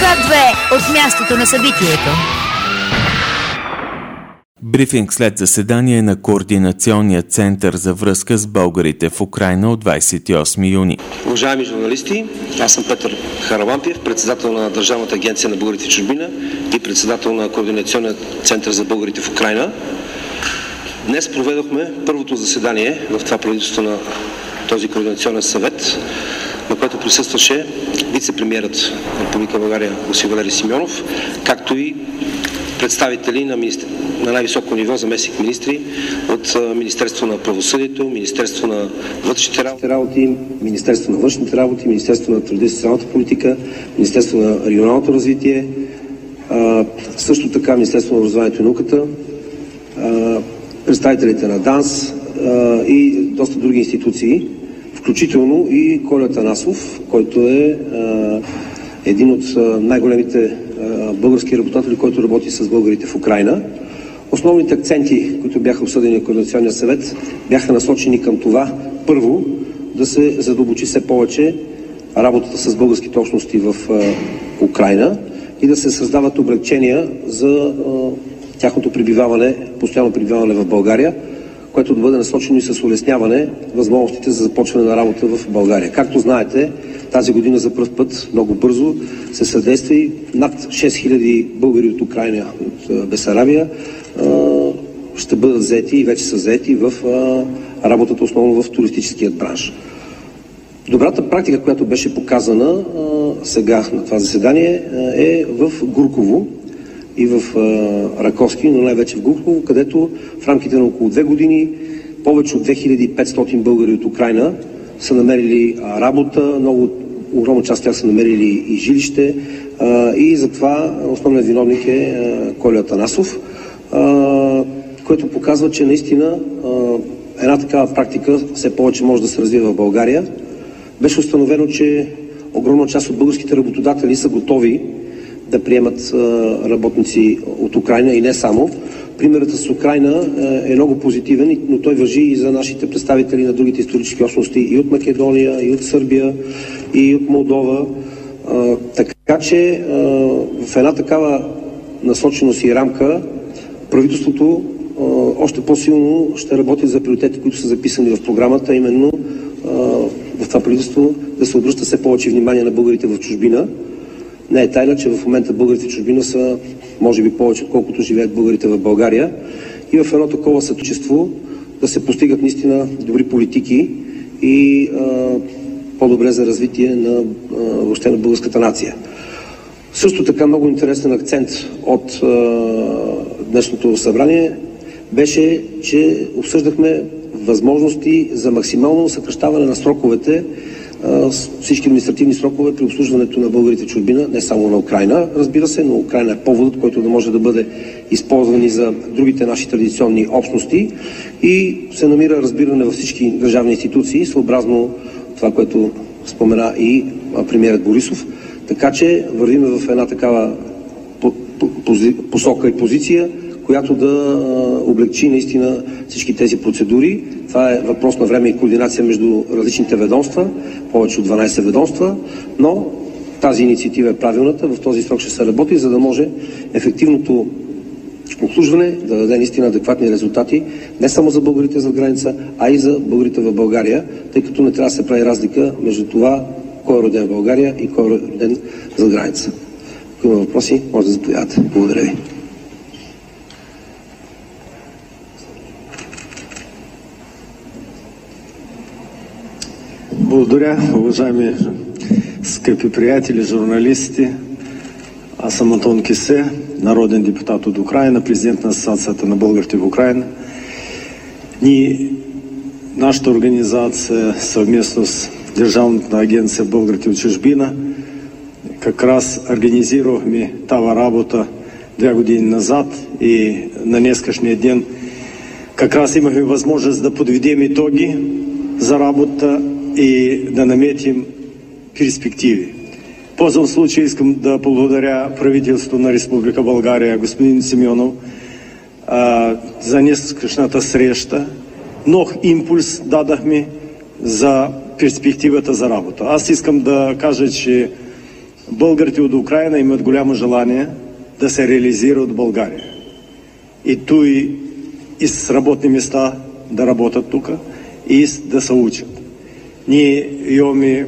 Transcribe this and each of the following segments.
2 от мястото на събитието. Брифинг след заседание на Координационния център за връзка с българите в Украйна от 28 юни. Уважаеми журналисти, аз съм Петър Харалампиев, председател на Държавната агенция на българите в чужбина и председател на Координационния център за българите в Украйна. Днес проведохме първото заседание в това правителство на този координационен съвет, на което присъстваше вице-премиерът на Република България Валери Симеонов, както и представители на най-високо ниво, заместник-министри от Министерство на правосъдието, Министерство на вътрешните работи, Министерство на външните работи, Министерство на труда и социалната политика, Министерство на регионалното развитие, също така Министерство на образованието и науката, представителите на ДАНС и доста други институции, включително и Кольо Атанасов, който е един от най-големите български работодатели, който работи с българите в Украйна. Основните акценти, които бяха обсъдени на Координационния съвет, бяха насочени към това, първо, да се задълбочи все повече работата с българските общности в Украйна и да се създават облекчения за тяхното пребиваване, постоянно пребиваване в България, което да бъде насочено и с улесняване възможностите за започване на работа в България. Както знаете, тази година за пръв път, много бързо, се съдейства и над 6000 българи от Украйна, от Бесарабия, ще бъдат взети и вече са взети в работата основно в туристическият бранш. Добрата практика, която беше показана сега на това заседание, е в Гурково и в Раковски, но най-вече в Гурково, където в рамките на около 2 години повече от 2500 българи от Украйна са намерили работа, огромна част от тях са намерили и жилище, и затова основният виновник е Кольо Атанасов, което показва, че наистина една такава практика все повече може да се развива в България. Беше установено, че огромна част от българските работодатели са готови да приемат работници от Украйна и не само. Примерът с Украйна е много позитивен, но той важи и за нашите представители на другите исторически общности и от Македония, и от Сърбия, и от Молдова. Така че в една такава насоченост и рамка правителството още по-силно ще работи за приоритети, които са записани в програмата, именно в това правителство да се обръща все повече внимание на българите в чужбина. Не е тайна, че в момента българите в чужбина са може би повече, отколкото живеят българите в България. И в едно такова сътрудничество да се постигат наистина добри политики и по-добре за развитие на въобще на българската нация. Също така много интересен акцент от днешното събрание беше, че обсъждахме възможности за максимално съкращаване на сроковете, всички административни срокове при обслужването на българите в чужбина, не само на Украйна, разбира се, но Украйна е поводът, който да може да бъде използван и за другите наши традиционни общности и се намира разбиране във всички държавни институции, съобразно това, което спомена и премиерът Борисов. Така че вървим в една такава посока и позиция, която да облегчи наистина всички тези процедури. Това е въпрос на време и координация между различните ведомства, повече от 12 ведомства, но тази инициатива е правилната, в този срок ще се работи, за да може ефективното обслужване да даде наистина адекватни резултати, не само за българите зад граница, а и за българите в България, тъй като не трябва да се прави разлика между това кой е роден в България и кой е роден зад граница. Ако има въпроси, може да заповядате. Благодаря ви. Благодаря, уважаеми скъпи приятели, журналисти. Аз съм Антон Кисе, народен депутат от Украйна, президент на Асоциацията на българите в Украйна. Нашата организация съвместно с Държавната агенция българите от чужбина как раз организирахме тази работа 2 години назад и на днескашния ден как раз имахме възможност да подведем итоги за работа и да наметим перспективи. Ползвам случай, искам да благодаря правителството на Република България, господин Симеонов, за днешната среща. Нов импулс дадахме за перспективата за работа. Аз искам да кажа, че българите от Украина имат голямо желание да се реализират в България. И той и с работни места да работят тук и да се учат. Ние имаме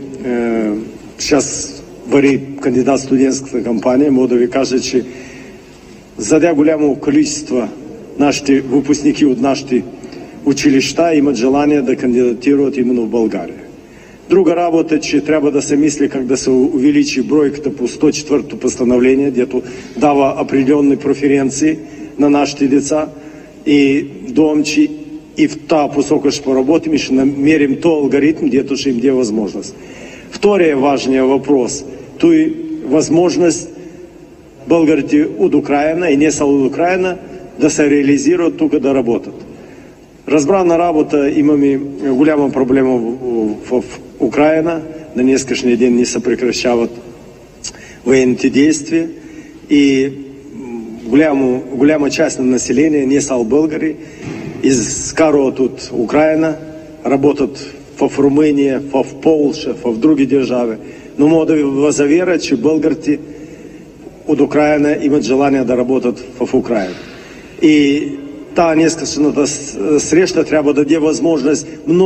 сейчас вари кандидат студентската кампания, мога да ви кажа, че задя голямо количество нашите выпускники от нашите училища имат желание да кандидатират именно в България. Друга работа, че трябва да се мисли как да се увеличи бройката по 104-то постановление, дето дава определенни преференции на нашите деца и думам, че и в тази посока ще поработим и ще намерим то алгоритм, дето ще им даде възможност. Втория важният въпрос, то е възможност българите от Украина и не само от Украина да се реализират тук, да работят. Разбрана работа имаме голяма проблема в Украина. На днескашния ден не се прекращават военните действия и голяма част на население, не само българи, изкарват от Украина, работят в Румъния, в Полша, в други държави. Но мога да ви заверя, че българите от Украина имат желание да работят в Украина. И тази днескашната среща трябва да даде възможност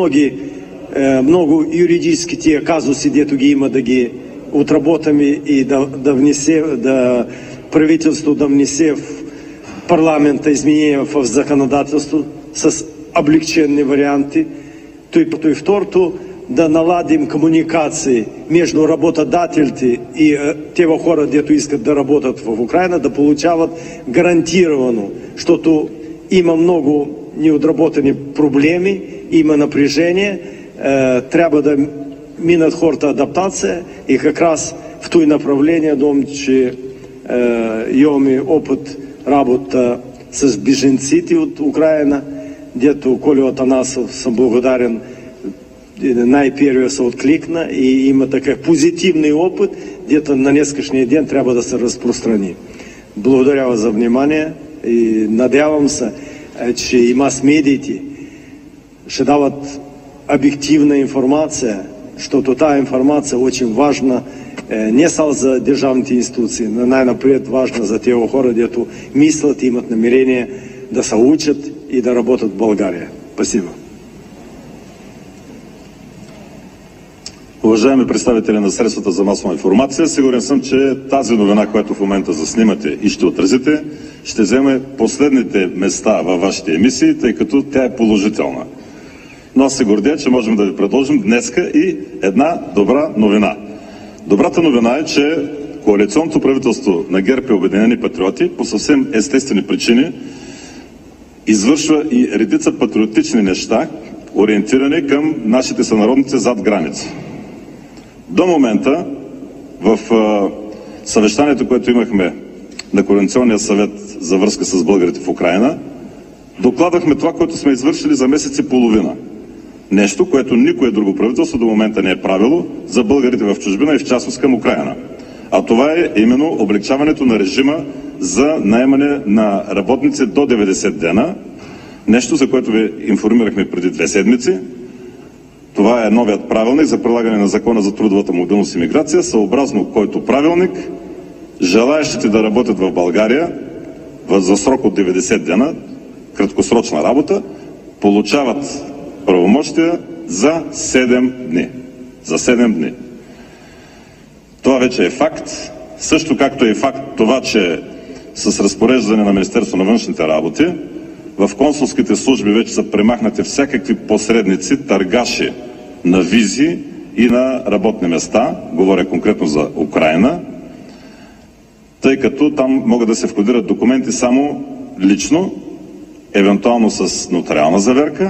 много юридически тия казуси, дето ги има, да ги отработаме и да внесе, правителство да внесе в парламента изменения в законодателство с облегчени варианти. То и второто, да наладим комуникации между работодателите и тези хора, дето искат да работят в Украина, да получават гарантирано, защото има много неотработени проблеми, има напрежение, трябва да минат хората адаптация и как раз в това направление, думам, че имаме опит работа с беженците от Украина, дето Колю Атанасов съм благодарен, най-първия се откликна и има такъв позитивный опит, дето на днескашния ден трябва да се разпространи. Благодаря за внимание и надявам се, че и мас-медиите ще дават обективна информация, защото тази информация очень важна не само за държавните институции, но най-напред важна за тези хора, дето мислят и имат намерение да се учат и да работят в България. Спасибо. Уважаеми представители на средствата за масова информация, сигурен съм, че тази новина, която в момента заснимате и ще отразите, ще вземе последните места във вашите емисии, тъй като тя е положителна. Но аз се гордея, че можем да ви предложим днеска и една добра новина. Добрата новина е, че коалиционното правителство на ГЕРБ и Обединени патриоти по съвсем естествени причини извършва и редица патриотични неща, ориентирани към нашите сънародници зад граница. До момента в съвещанието, което имахме на Координационния съвет за връзка с българите в Украина, докладвахме това, което сме извършили за месец и половина. Нещо, което никое друго правителство до момента не е правило за българите в чужбина и в частност към Украина. А това е именно облегчаването на режима за наемане на работници до 90 дена. Нещо, за което ви информирахме преди 2 седмици. Това е новият правилник за прилагане на Закона за трудовата мобилност и миграция, съобразно който правилник желаещите да работят в България за срок от 90 дена, краткосрочна работа, получават правомощия за 7 дни. За 7 дни. Това вече е факт. Също както е факт това, че с разпореждане на Министерство на външните работи в консулските служби вече са премахнати всякакви посредници, търгаши на визи и на работни места. Говоря конкретно за Украина, тъй като там могат да се входират документи само лично, евентуално с нотариална заверка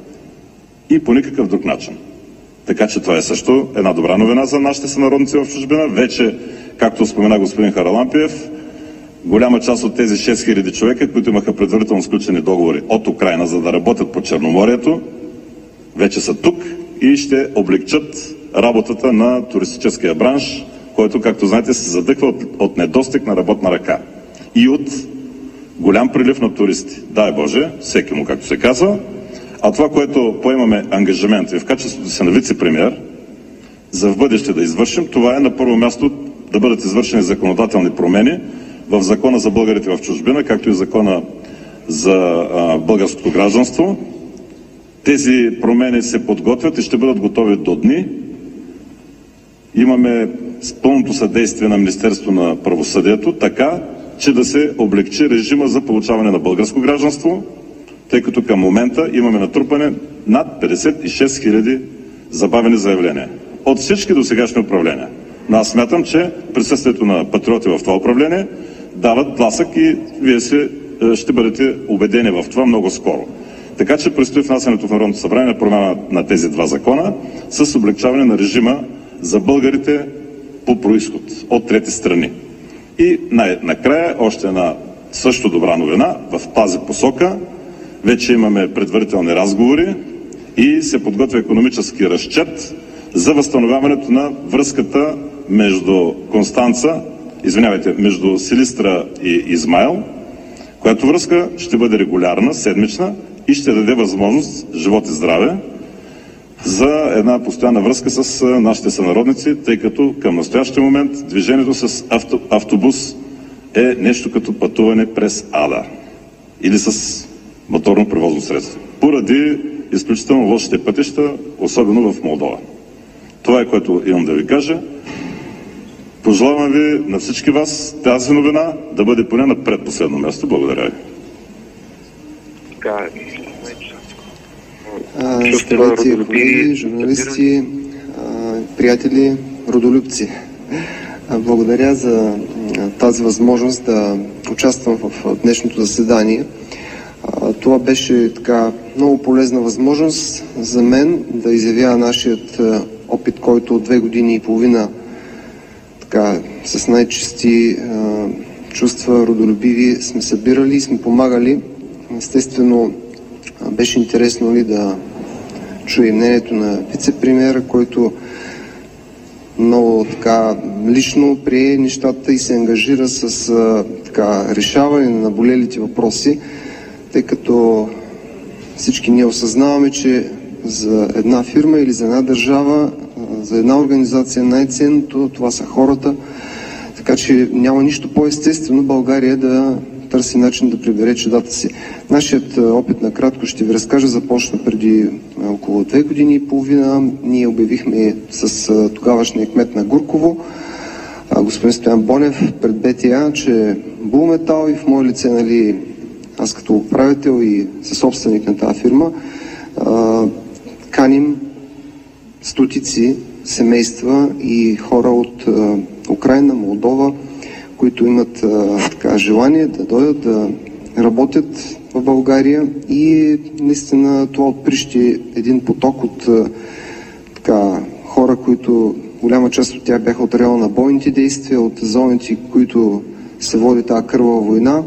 и по никакъв друг начин. Така че това е също една добра новина за нашите сънародници в чужбина. Вече, както спомена господин Харалампиев, голяма част от тези 6000 човека, които имаха предварително сключени договори от Украина, за да работят по Черноморието, вече са тук и ще облегчат работата на туристическия бранш, който, както знаете, се задъхва от недостиг на работна ръка и от голям прилив на туристи. Дай Боже, всеки му, както се казва. А това, което поемаме ангажимент и в качеството си на вице-премиер за в бъдеще да извършим, това е на първо място да бъдат извършени законодателни промени в Закона за българите в чужбина, както и Закона за българското гражданство. Тези промени се подготвят и ще бъдат готови до дни. Имаме пълното съдействие на Министерството на правосъдието, така че да се облегчи режима за получаване на българско гражданство, тъй като към момента имаме натрупане над 56 000 забавени заявления от всички досегашни управления. Но аз смятам, че присъствието на патриоти в това управление дават тласък и вие ще бъдете убедени в това много скоро. Така че предстои внасянето в Народното събрание на промяна на тези два закона с облегчаване на режима за българите по происход от трети страни. И накрая още една също добра новина в тази посока. Вече имаме предварителни разговори и се подготвя икономически разчет за възстановяването на връзката между между Силистра и Измайл, която връзка ще бъде регулярна, седмична и ще даде възможност, живот и здраве, за една постоянна връзка с нашите сънародници, тъй като към настоящия момент движението с автобус е нещо като пътуване през ада или с моторно превозно средство, поради изключително лошите пътища, особено в Молдова. Това е, което имам да ви кажа. Пожелавам ви на всички вас тази новина да бъде поне на предпоследно място. Благодаря ви. Здравейте, колеги, журналисти, приятели, родолюбци. Благодаря за тази възможност да участвам в днешното заседание. Това беше така много полезна възможност за мен да изявя нашият опит, който от 2 години и половина така с най-чисти чувства, родолюбиви сме събирали и сме помагали. Естествено, беше интересно да чуя мнението на вице-премиера, който много така лично прие нещата и се ангажира с така решаване на наболелите въпроси, тъй като всички ние осъзнаваме, че за една фирма или за една държава, за една организация най-ценното това са хората, така че няма нищо по-естествено България да търси начин да прибере чедата си. Нашият опит накратко ще ви разкажа, започна преди около 2 години и половина. Ние обявихме с тогавашния кмет на Гурково, господин Стоян Бонев, пред БТА, че Булметал и в мое лице, аз като управител и съсобственик на тази фирма, каним стотици семейства и хора от Украйна, Молдова, които имат така желание да дойдат да работят в България и наистина това отприщи един поток от така хора, които голяма част от тях бяха от района на бойните действия, от зоните, които се води тази кървава война.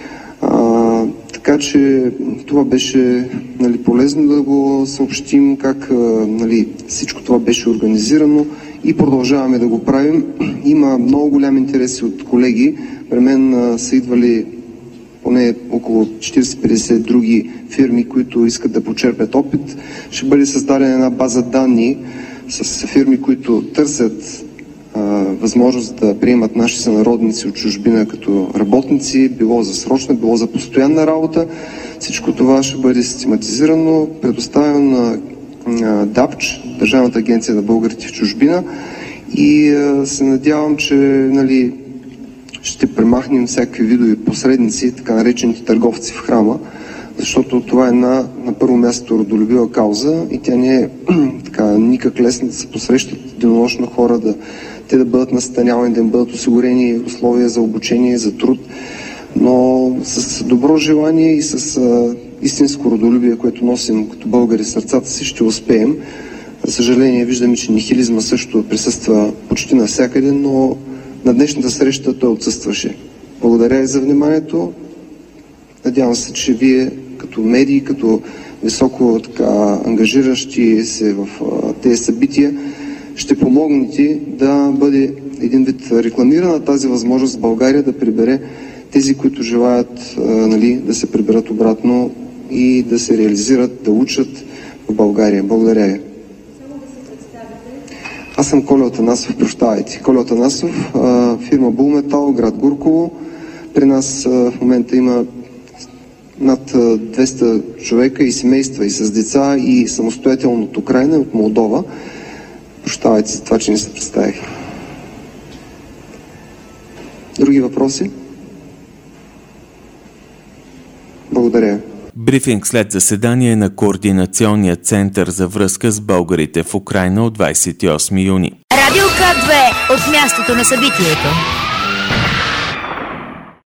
Така че това беше полезно да го съобщим, как всичко това беше организирано и продължаваме да го правим. Има много голям интерес от колеги. При мен са идвали поне около 40-50 други фирми, които искат да почерпят опит. Ще бъде създадена една база данни с фирми, които търсят възможност да приемат наши сънародници от чужбина като работници, било за срочна, било за постоянна работа. Всичко това ще бъде систематизирано, предоставено на ДАПЧ, Държавната агенция на българите в чужбина, и се надявам, че ще премахнем всякакви видови посредници, така наречените търговци в храма, защото това е на първо място родолюбива кауза и тя не е никак лесно да се посрещат денонощно хора, те да бъдат настанявани, да им бъдат осигурени условия за обучение, за труд, но с добро желание и с истинско родолюбие, което носим като българи в сърцата си, ще успеем. За съжаление, виждаме, че нихилизма също присъства почти навсякъде, но на днешната среща той отсъстваше. Благодаря и за вниманието. Надявам се, че вие като медии, като високо ангажиращи се в тези събития, ще помогнете да бъде един вид рекламирана тази възможност България да прибере тези, които желаят да се приберат обратно и да се реализират, да учат в България. Благодаря ви. Аз съм Коля Атанасов, прощавайте. Коля Атанасов, фирма Булметал, град Гурково. При нас в момента има над 200 човека и семейства, и с деца, и самостоятелно от Украйна, от Молдова. Прощавайте за това, че не се представих. Други въпроси? Благодаря. Брифинг след заседание на Координационния център за връзка с българите в Украйна от 28 юни. Радио К2 от мястото на събитието.